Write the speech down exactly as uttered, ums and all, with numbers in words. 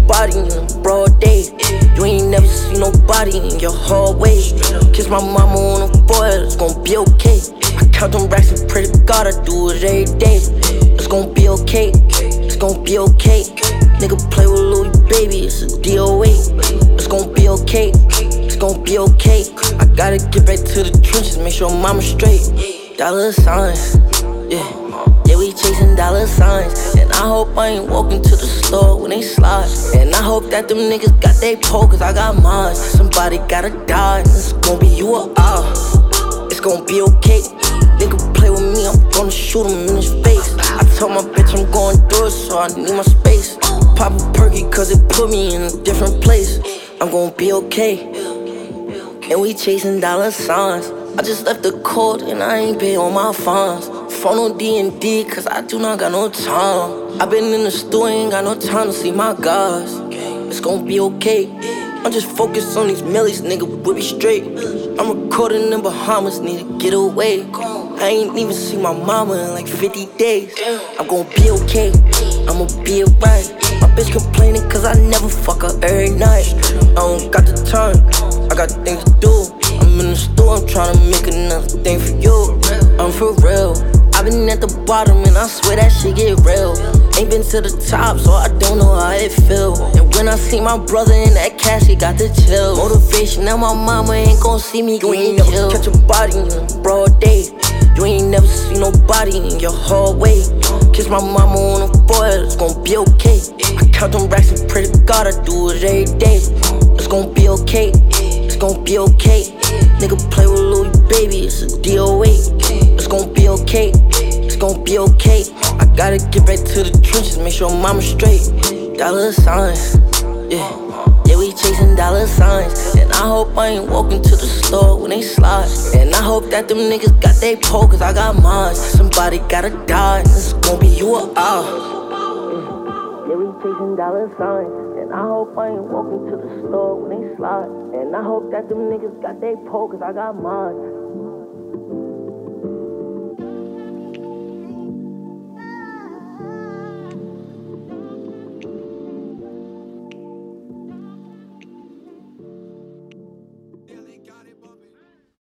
body in a broad day. You ain't never seen nobody in your hallway. Kiss my mama on the forehead, it's gon' be okay. I count them racks and pray to God, I do it every day. It's gon' be okay, it's gon' be okay. Nigga play with Louis, baby, it's a D O A. It's gon' be okay, it's gon' be okay. I gotta get back to the trenches, make sure mama straight. Dollar signs, yeah. Yeah, we chasing dollar signs. And I hope I ain't walking to the store when they slide. And I hope that them niggas got they pole, cause I got mine. Somebody gotta die, and it's gon' be you or I. It's gon' be okay. Nigga play with me, I'm gonna shoot him in his face. I told my bitch I'm going through it, so I need my space. Pop a perky cause it put me in a different place. I'm gon' be okay. And we chasing dollar signs. I just left the court and I ain't pay on my fines. Phone on D and D cause I do not got no time. I been in the store, ain't got no time to see my guys. It's gon' be okay. I'm just focused on these millies, nigga, we'll be straight. I'm recording in Bahamas, need to get away. I ain't even seen my mama in like fifty days. I'm gon' be okay, I'ma be alright. My bitch complaining cause I never fuck her every night. I don't got the time, I got things to do. I'm in the store, I'm tryna make another thing for you. I'm for real, I've been at the bottom and I swear that shit get real. Ain't been to the top, so I don't know how it feel. And when I see my brother in that cash, he got the chill. Motivation, now my mama ain't gon' see me you ain't never kill. Catch a body in a broad day. You ain't never seen nobody in your hallway. Kiss my mama on the forehead, it's gon' be okay. I count them racks and pray to God, I do it every day. It's gon' be okay, it's gon' be okay. Nigga play with Louis, baby, it's a D O A. It's gon' be okay, it's gon' be okay. I gotta get back to the trenches, make sure mama straight. Dollar signs, yeah. Yeah, we chasing dollar signs. And I hope I ain't walking to the store when they slide. And I hope that them niggas got they pole, cause I got mine. Somebody gotta die, and it's gon' be you or I. Yeah, we chasing dollar signs. And I hope I ain't walking to the store when they slide. And I hope that them niggas got they pole, cause I got mine.